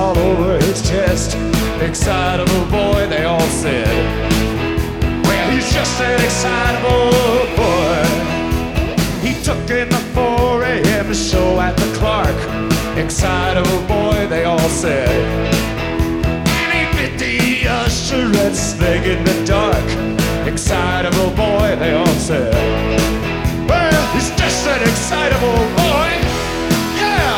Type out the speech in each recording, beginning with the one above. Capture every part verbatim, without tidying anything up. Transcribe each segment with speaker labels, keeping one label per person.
Speaker 1: all over his chest. Excitable boy, they all said. Well, he's just an excitable boy. He took in the four a.m. show at the Clark. Excitable boy, they all said. And he bit the usherette's leg in the dark. Excitable boy, they all said. Well, he's just an excitable boy. Yeah!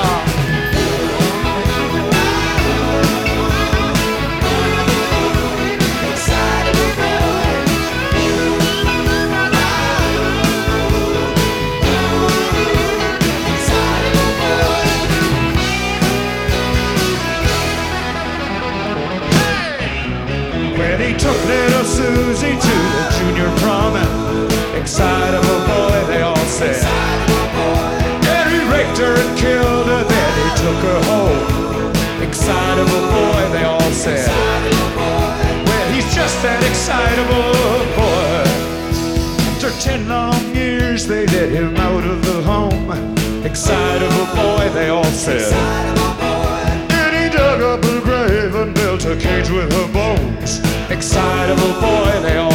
Speaker 1: Excitable boy. Excitable boy. Hey! When he took little Susie to the junior prom, excitable boy, they all said. And he raped her and killed her, then he took her home. Excitable boy, they all said. Well, he's just that excitable boy. After ten long years, they let him out of the home. Excitable boy, they all said. And he dug up her grave and built a cage with her bones. Excitable boy, they all